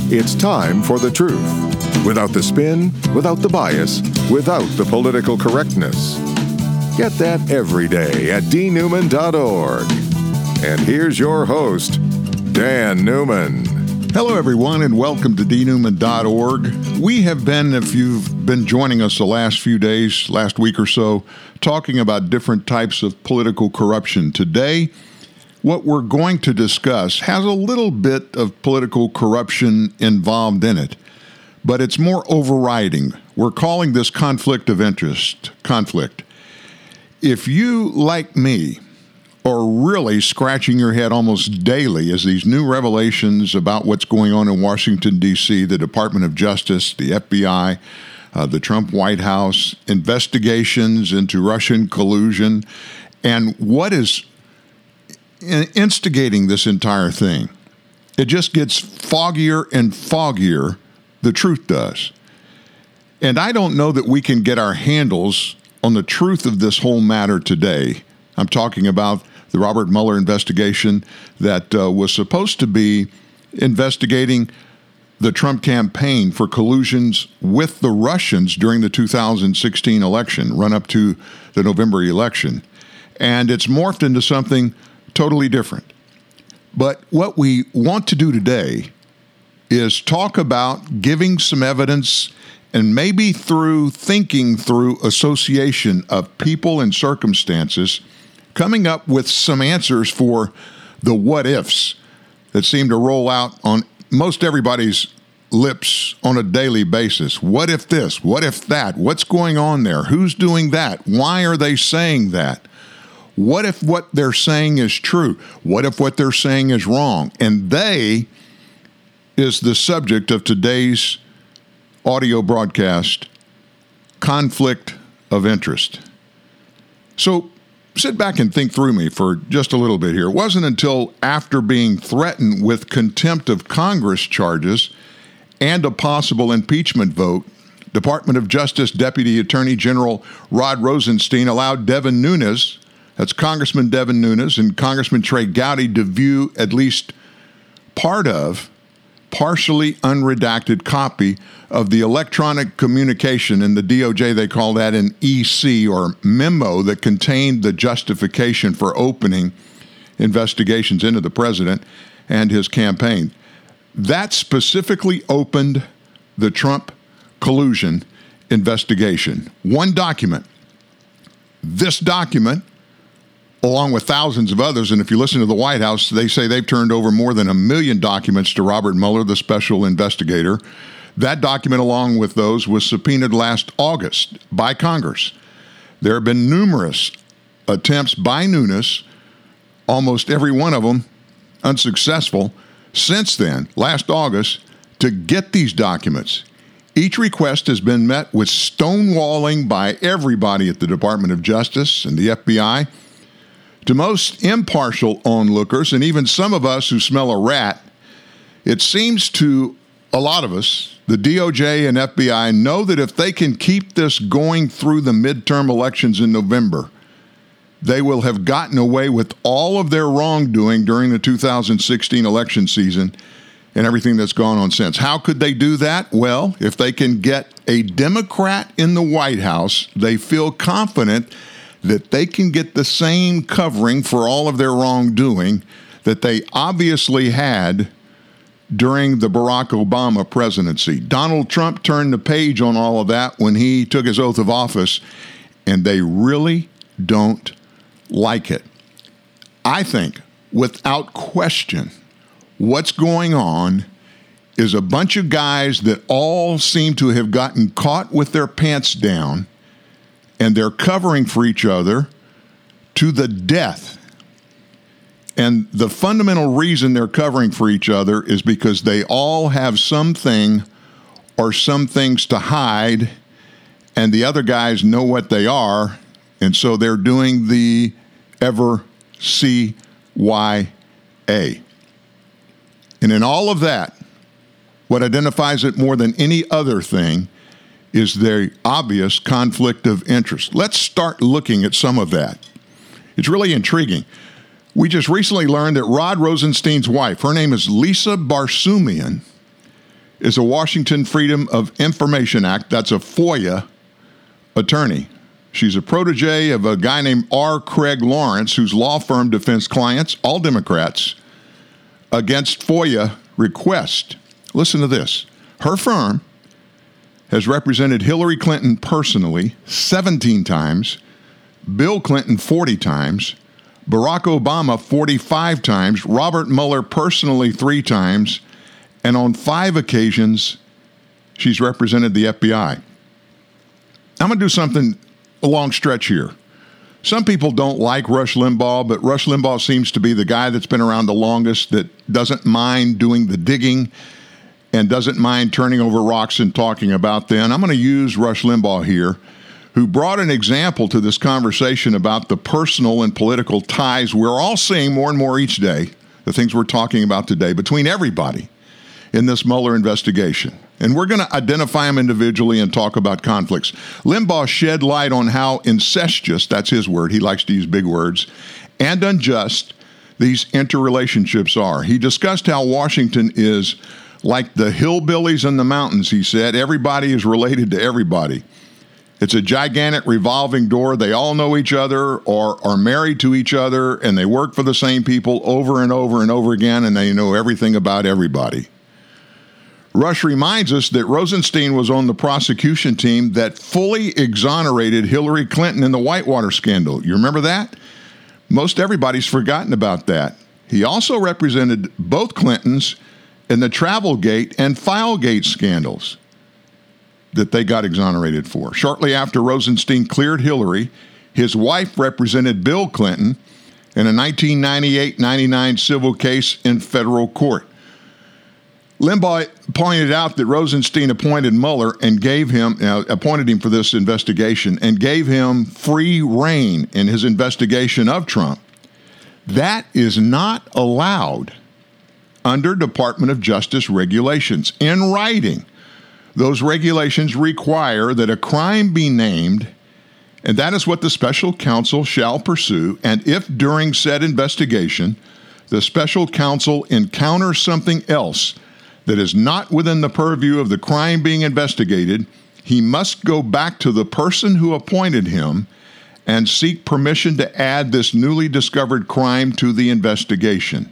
It's time for the truth. Without the spin, without the bias, without the political correctness. Get that every day at dnewman.org. And here's your host, Dan Newman. Hello, everyone, and welcome to dnewman.org. We have been, if you've been joining us the last few days, last week or so, talking about different types of political corruption. Today, what we're going to discuss has a little bit of political corruption involved in it, but it's more overriding. We're calling this conflict of interest. Conflict. If you, like me, are really scratching your head almost daily as these new revelations about what's going on in Washington, D.C., the Department of Justice, the FBI, the Trump White House, investigations into Russian collusion, and what is instigating this entire thing. It just gets foggier and foggier, the truth does. And I don't know that we can get our handles on the truth of this whole matter today. I'm talking about the Robert Mueller investigation that was supposed to be investigating the Trump campaign for collusions with the Russians during the 2016 election, run up to the November election. And it's morphed into something totally different. But what we want to do today is talk about giving some evidence and maybe through thinking through association of people and circumstances, coming up with some answers for the what-ifs that seem to roll out on most everybody's lips on a daily basis. What if this? What if that? What's going on there? Who's doing that? Why are they saying that? What if what they're saying is true? What if what they're saying is wrong? And they is the subject of today's audio broadcast, conflict of interest. So sit back and think through me for just a little bit here. It wasn't until after being threatened with contempt of Congress charges and a possible impeachment vote, Department of Justice Deputy Attorney General Rod Rosenstein allowed Devin Nunes, that's Congressman Devin Nunes, and Congressman Trey Gowdy to view at least part of, partially unredacted copy of the electronic communication. In the DOJ, they call that an EC or memo that contained the justification for opening investigations into the president and his campaign. That specifically opened the Trump collusion investigation. One document. This document, along with thousands of others, and if you listen to the White House, they say they've turned over more than 1 million documents to Robert Mueller, the special investigator. That document, along with those, was subpoenaed last August by Congress. There have been numerous attempts by Nunes, almost every one of them unsuccessful, since then, last August, to get these documents. Each request has been met with stonewalling by everybody at the Department of Justice and the FBI. To most impartial onlookers, and even some of us who smell a rat, it seems to a lot of us, the DOJ and FBI know that if they can keep this going through the midterm elections in November, they will have gotten away with all of their wrongdoing during the 2016 election season and everything that's gone on since. How could they do that? Well, if they can get a Democrat in the White House, they feel confident that they can get the same covering for all of their wrongdoing that they obviously had during the Barack Obama presidency. Donald Trump turned the page on all of that when he took his oath of office, and they really don't like it. I think, without question, what's going on is a bunch of guys that all seem to have gotten caught with their pants down, and they're covering for each other to the death. And the fundamental reason they're covering for each other is because they all have something or some things to hide, and the other guys know what they are, and so they're doing the ever CYA. And in all of that, what identifies it more than any other thing is the obvious conflict of interest. Let's start looking at some of that. It's really intriguing. We just recently learned that Rod Rosenstein's wife, her name is Lisa Barsoomian, is a Washington Freedom of Information Act, that's a FOIA, attorney. She's a protege of a guy named R. Craig Lawrence, whose law firm defends clients, all Democrats, against FOIA requests. Listen to this. Her firm has represented Hillary Clinton personally 17 times, Bill Clinton 40 times, Barack Obama 45 times, Robert Mueller personally 3 times, and on 5 occasions, she's represented the FBI. I'm going to do something a long stretch here. Some people don't like Rush Limbaugh, but Rush Limbaugh seems to be the guy that's been around the longest that doesn't mind doing the digging and doesn't mind turning over rocks and talking about them. I'm going to use Rush Limbaugh here, who brought an example to this conversation about the personal and political ties we're all seeing more and more each day, the things we're talking about today, between everybody in this Mueller investigation. And we're going to identify them individually and talk about conflicts. Limbaugh shed light on how incestuous, that's his word, he likes to use big words, and unjust these interrelationships are. He discussed how Washington is like the hillbillies in the mountains, he said. Everybody is related to everybody. It's a gigantic revolving door. They all know each other or are married to each other, and they work for the same people over and over and over again, and they know everything about everybody. Rush reminds us that Rosenstein was on the prosecution team that fully exonerated Hillary Clinton in the Whitewater scandal. You remember that? Most everybody's forgotten about that. He also represented both Clintons in the Travelgate and Filegate scandals that they got exonerated for. Shortly after Rosenstein cleared Hillary, his wife represented Bill Clinton in a 1998-99 civil case in federal court. Limbaugh pointed out that Rosenstein appointed Mueller and appointed him for this investigation and gave him free rein in his investigation of Trump. That is not allowed under Department of Justice regulations. In writing, those regulations require that a crime be named, and that is what the special counsel shall pursue, and if during said investigation the special counsel encounters something else that is not within the purview of the crime being investigated, he must go back to the person who appointed him and seek permission to add this newly discovered crime to the investigation.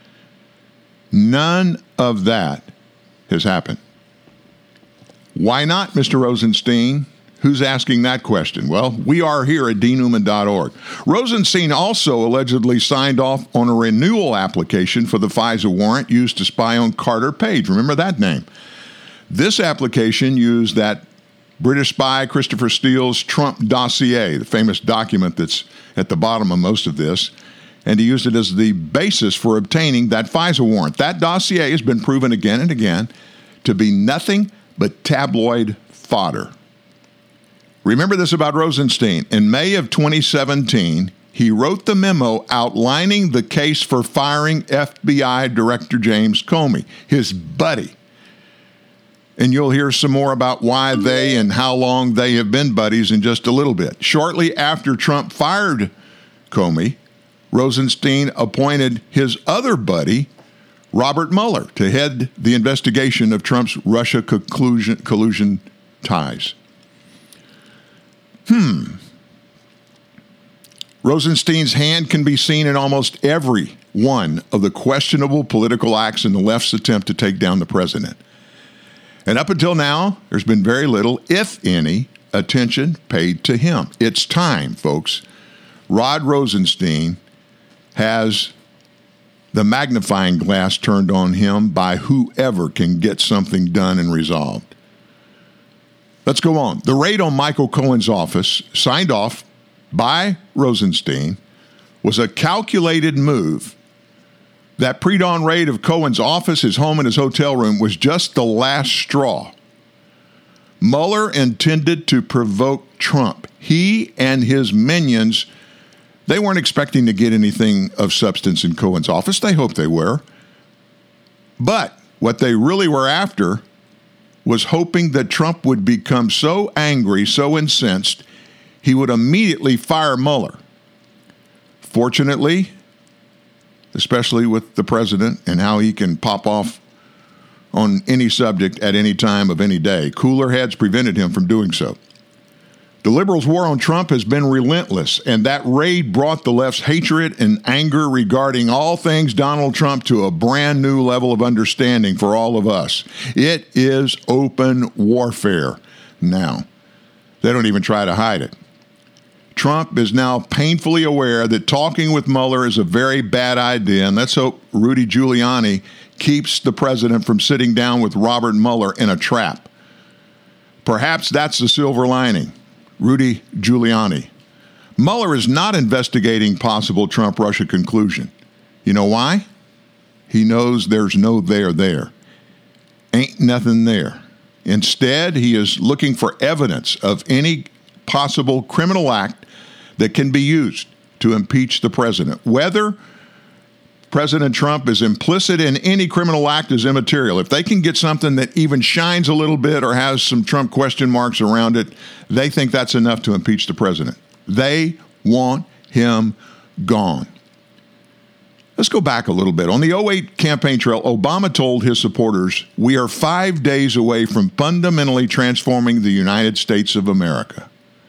None of that has happened. Why not, Mr. Rosenstein? Who's asking that question? Well, we are here at dnewman.org. Rosenstein also allegedly signed off on a renewal application for the FISA warrant used to spy on Carter Page. Remember that name? This application used that British spy Christopher Steele's Trump dossier, the famous document that's at the bottom of most of this, and he used it as the basis for obtaining that FISA warrant. That dossier has been proven again and again to be nothing but tabloid fodder. Remember this about Rosenstein. In May of 2017, he wrote the memo outlining the case for firing FBI Director James Comey, his buddy. And you'll hear some more about why they and how long they have been buddies in just a little bit. Shortly after Trump fired Comey, Rosenstein appointed his other buddy, Robert Mueller, to head the investigation of Trump's Russia collusion ties. Rosenstein's hand can be seen in almost every one of the questionable political acts in the left's attempt to take down the president. And up until now, there's been very little, if any, attention paid to him. It's time, folks. Rod Rosenstein has the magnifying glass turned on him by whoever can get something done and resolved. Let's go on. The raid on Michael Cohen's office, signed off by Rosenstein, was a calculated move. That pre-dawn raid of Cohen's office, his home, and his hotel room was just the last straw. Mueller intended to provoke Trump. He and his minions, they weren't expecting to get anything of substance in Cohen's office. They hoped they were. But what they really were after was hoping that Trump would become so angry, so incensed, he would immediately fire Mueller. Fortunately, especially with the president and how he can pop off on any subject at any time of any day. Cooler heads prevented him from doing so. The liberals' war on Trump has been relentless, and that raid brought the left's hatred and anger regarding all things Donald Trump to a brand new level of understanding for all of us. It is open warfare now. They don't even try to hide it. Trump is now painfully aware that talking with Mueller is a very bad idea, and let's hope Rudy Giuliani keeps the president from sitting down with Robert Mueller in a trap. Perhaps that's the silver lining. Rudy Giuliani. Mueller is not investigating possible Trump-Russia collusion. You know why? He knows there's no there. Ain't nothing there. Instead, he is looking for evidence of any possible criminal act that can be used to impeach the president. Whether President Trump is implicit in any criminal act is immaterial. If they can get something that even shines a little bit or has some Trump question marks around it, they think that's enough to impeach the president. They want him gone. Let's go back a little bit. On the 2008 campaign trail, Obama told his supporters, "We are 5 days away from fundamentally transforming the United States of America."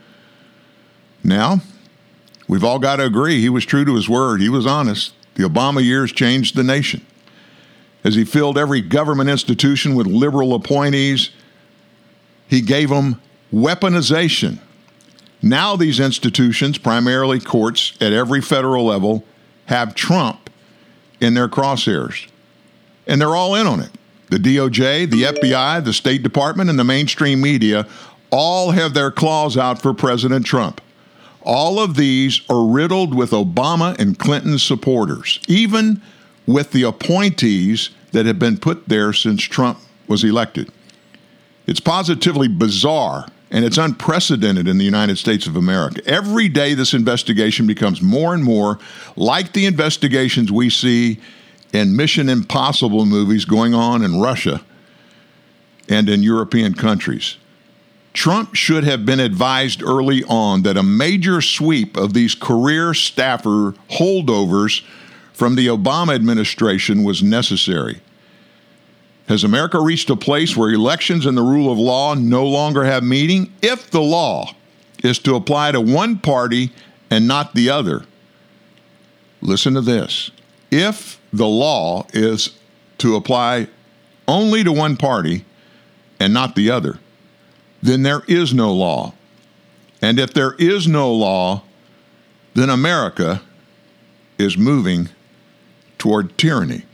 Now, we've all got to agree he was true to his word. He was honest. The Obama years changed the nation. As he filled every government institution with liberal appointees, he gave them weaponization. Now these institutions, primarily courts at every federal level, have Trump in their crosshairs. And they're all in on it. The DOJ, the FBI, the State Department, and the mainstream media all have their claws out for President Trump. All of these are riddled with Obama and Clinton supporters, even with the appointees that have been put there since Trump was elected. It's positively bizarre, and it's unprecedented in the United States of America. Every day this investigation becomes more and more like the investigations we see in Mission Impossible movies going on in Russia and in European countries. Trump should have been advised early on that a major sweep of these career staffer holdovers from the Obama administration was necessary. Has America reached a place where elections and the rule of law no longer have meaning? If the law is to apply to one party and not the other, listen to this. If the law is to apply only to one party and not the other, then there is no law. And if there is no law, then America is moving toward tyranny.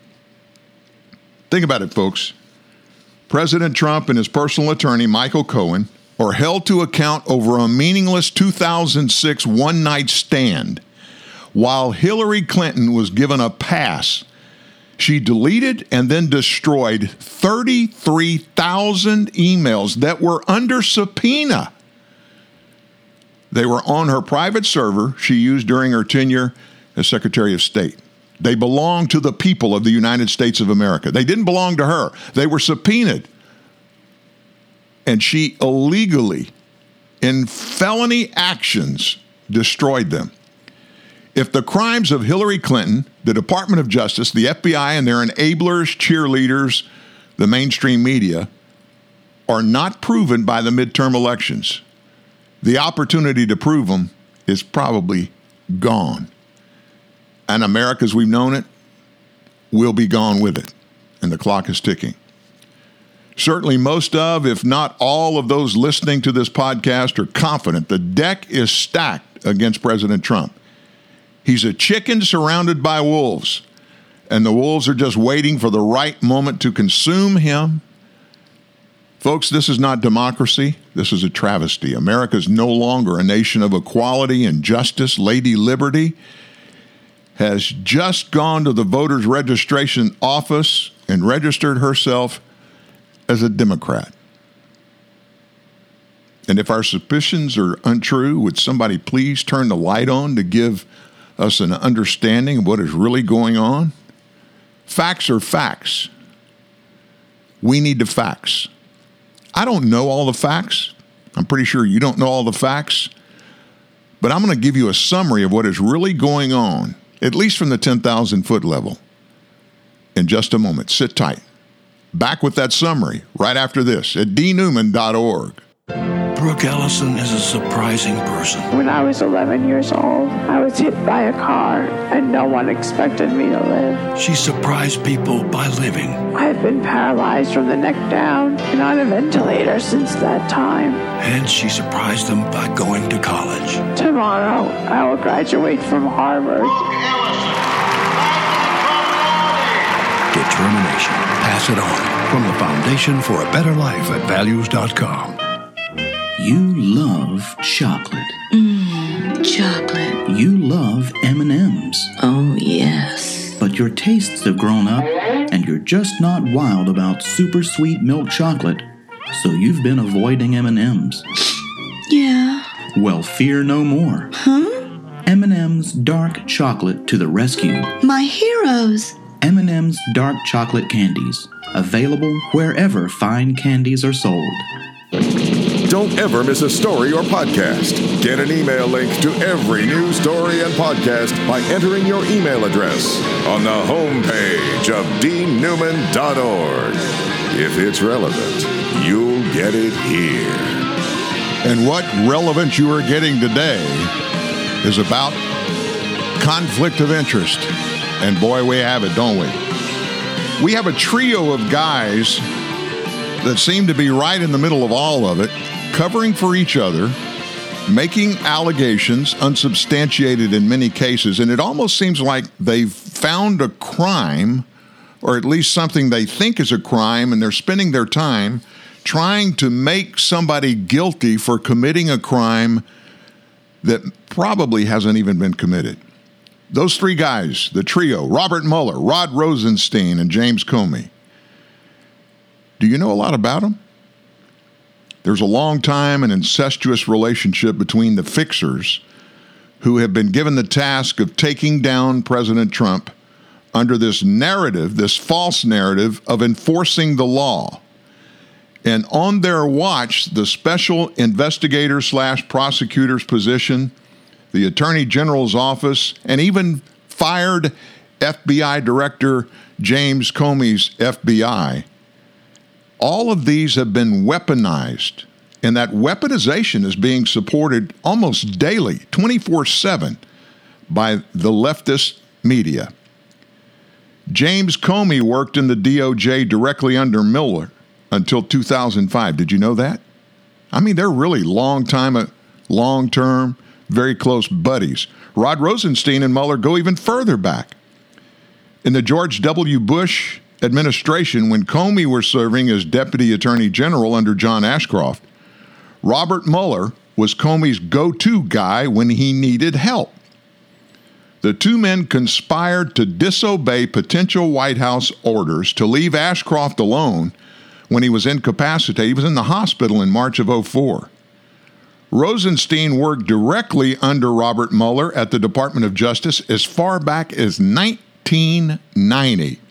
Think about it, folks. President Trump and his personal attorney, Michael Cohen, are held to account over a meaningless 2006 one-night stand, while Hillary Clinton was given a pass. She deleted and then destroyed 33,000 emails that were under subpoena. They were on her private server she used during her tenure as Secretary of State. They belong to the people of the United States of America. They didn't belong to her. They were subpoenaed. And she illegally, in felony actions, destroyed them. If the crimes of Hillary Clinton, the Department of Justice, the FBI, and their enablers, cheerleaders, the mainstream media, are not proven by the midterm elections, the opportunity to prove them is probably gone. And America, as we've known it, will be gone with it. And the clock is ticking. Certainly most of, if not all of those listening to this podcast are confident the deck is stacked against President Trump. He's a chicken surrounded by wolves, and the wolves are just waiting for the right moment to consume him. Folks, this is not democracy. This is a travesty. America is no longer a nation of equality and justice. Lady Liberty has just gone to the voters' registration office and registered herself as a Democrat. And if our suspicions are untrue, would somebody please turn the light on to give us an understanding of what is really going on? Facts are facts. We need the facts. I don't know all the facts. I'm pretty sure you don't know all the facts. But I'm going to give you a summary of what is really going on, at least from the 10,000-foot level, in just a moment. Sit tight. Back with that summary right after this at dnewman.org. Brooke Ellison is a surprising person. When I was 11 years old, I was hit by a car and no one expected me to live. She surprised people by living. I've been paralyzed from the neck down and on a ventilator since that time. And she surprised them by going to college. Tomorrow, I will graduate from Harvard. Determination. Pass it on. From the Foundation for a Better Life at values.com. You love chocolate. Chocolate. You love M&Ms. Oh, yes. But your tastes have grown up, and you're just not wild about super sweet milk chocolate, so you've been avoiding M&Ms. Yeah. Well, fear no more. Huh? M&M's Dark Chocolate to the rescue. My heroes. M&M's Dark Chocolate Candies. Available wherever fine candies are sold. Don't ever miss a story or podcast. Get an email link to every news story and podcast by entering your email address on the homepage of dnewman.org. If it's relevant, you'll get it here. And what relevant you are getting today is about conflict of interest. And boy, we have it, don't we? We have a trio of guys that seem to be right in the middle of all of it, covering for each other, making allegations, unsubstantiated in many cases, and it almost seems like they've found a crime, or at least something they think is a crime, and they're spending their time trying to make somebody guilty for committing a crime that probably hasn't even been committed. Those three guys, the trio, Robert Mueller, Rod Rosenstein, and James Comey. Do you know a lot about them? There's a long time and incestuous relationship between the fixers who have been given the task of taking down President Trump under this narrative, this false narrative of enforcing the law. And on their watch, the special investigator / prosecutor's position, the Attorney General's office, and even fired FBI Director James Comey's FBI, all of these have been weaponized, and that weaponization is being supported almost daily, 24/7, by the leftist media. James Comey worked in the DOJ directly under Mueller until 2005. Did you know that? I mean, they're really long-term, very close buddies. Rod Rosenstein and Mueller go even further back. In the George W. Bush administration, when Comey was serving as Deputy Attorney General under John Ashcroft, Robert Mueller was Comey's go-to guy when he needed help. The two men conspired to disobey potential White House orders to leave Ashcroft alone when he was incapacitated. He was in the hospital in March of 2004. Rosenstein worked directly under Robert Mueller at the Department of Justice as far back as 1990.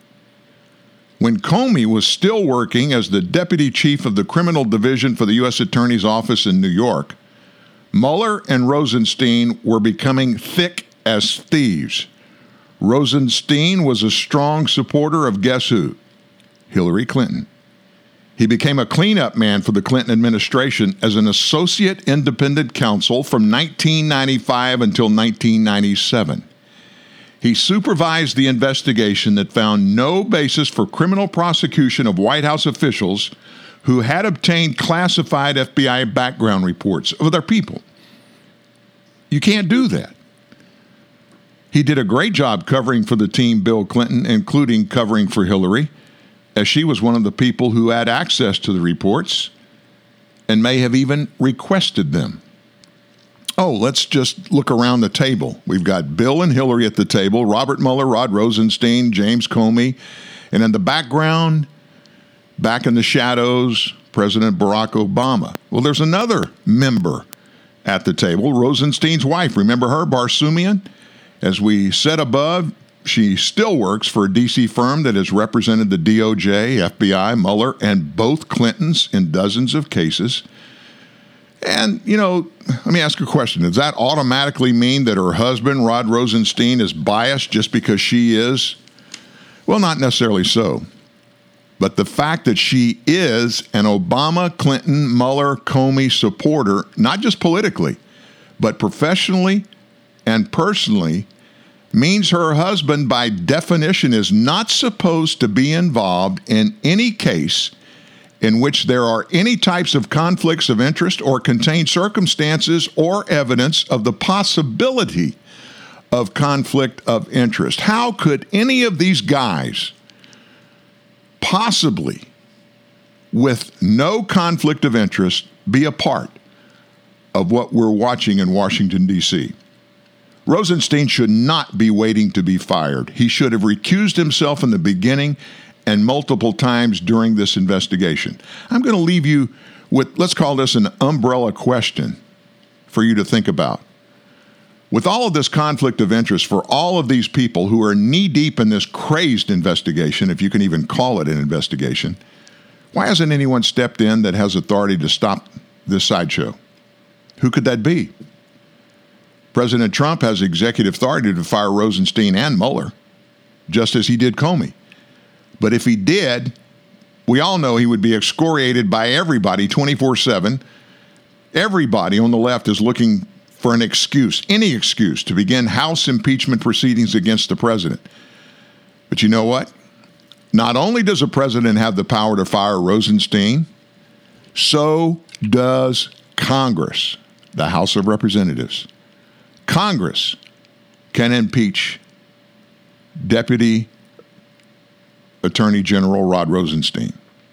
When Comey was still working as the deputy chief of the criminal division for the U.S. Attorney's Office in New York, Mueller and Rosenstein were becoming thick as thieves. Rosenstein was a strong supporter of guess who? Hillary Clinton. He became a cleanup man for the Clinton administration as an associate independent counsel from 1995 until 1997. He supervised the investigation that found no basis for criminal prosecution of White House officials who had obtained classified FBI background reports of other people. You can't do that. He did a great job covering for the team Bill Clinton, including covering for Hillary, as she was one of the people who had access to the reports and may have even requested them. Oh, let's just look around the table. We've got Bill and Hillary at the table, Robert Mueller, Rod Rosenstein, James Comey, and in the background, back in the shadows, President Barack Obama. Well, there's another member at the table, Rosenstein's wife. Remember her, Barsoomian? As we said above, she still works for a D.C. firm that has represented the DOJ, FBI, Mueller, and both Clintons in dozens of cases. And, you know, let me ask you a question. Does that automatically mean that her husband, Rod Rosenstein, is biased just because she is? Well, not necessarily so. But the fact that she is an Obama, Clinton, Mueller, Comey supporter, not just politically, but professionally and personally, means her husband, by definition, is not supposed to be involved in any case in which there are any types of conflicts of interest or contain circumstances or evidence of the possibility of conflict of interest. How could any of these guys possibly, with no conflict of interest, be a part of what we're watching in Washington, D.C.? Rosenstein should not be waiting to be fired. He should have recused himself in the beginning and multiple times during this investigation. I'm going to leave you with, let's call this an umbrella question for you to think about. With all of this conflict of interest for all of these people who are knee-deep in this crazed investigation, if you can even call it an investigation, why hasn't anyone stepped in that has authority to stop this sideshow? Who could that be? President Trump has executive authority to fire Rosenstein and Mueller, just as he did Comey. But if he did, we all know he would be excoriated by everybody 24/7. Everybody on the left is looking for an excuse, any excuse, to begin House impeachment proceedings against the president. But you know what? Not only does the president have the power to fire Rosenstein, so does Congress, the House of Representatives. Congress can impeach Deputy Attorney General Rod Rosenstein.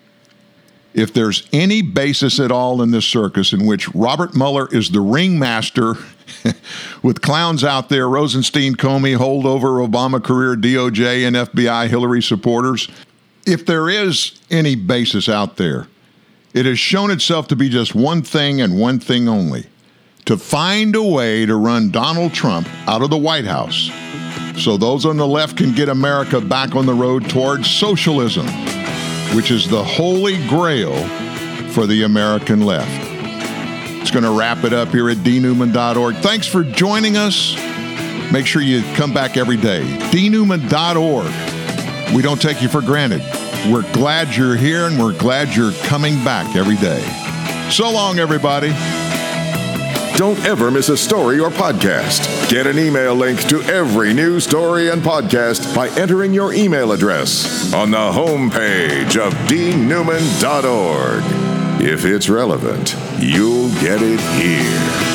If there's any basis at all in this circus in which Robert Mueller is the ringmaster with clowns out there, Rosenstein, Comey, holdover, Obama career, DOJ, and FBI Hillary supporters, if there is any basis out there, it has shown itself to be just one thing and one thing only: to find a way to run Donald Trump out of the White House so those on the left can get America back on the road towards socialism, which is the holy grail for the American left. It's going to wrap it up here at dnewman.org. Thanks for joining us. Make sure you come back every day. dnewman.org. We don't take you for granted. We're glad you're here, and we're glad you're coming back every day. So long, everybody. Don't ever miss a story or podcast. Get an email link to every news story and podcast by entering your email address on the homepage of dnewman.org. If it's relevant, you'll get it here.